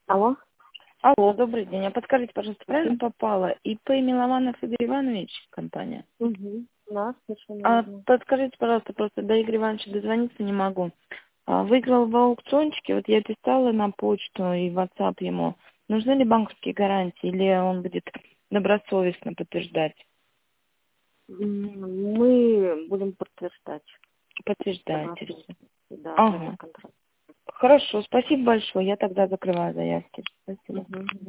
Алло? Алло, добрый день. А подскажите, пожалуйста, правильно попала? ИП Милованов Игорь Иванович, компания? Угу. Да, совершенно А верно. подскажите, пожалуйста, просто до Игоря Ивановича дозвониться не могу. Выиграл в аукциончике, вот я писала на почту и в WhatsApp ему. Нужны ли банковские гарантии или он будет добросовестно подтверждать? Мы будем подтверждать. Подтверждаете Согласно, все. да, Ага. контракт. Хорошо, спасибо большое. Я тогда закрываю заявки. Спасибо. Угу.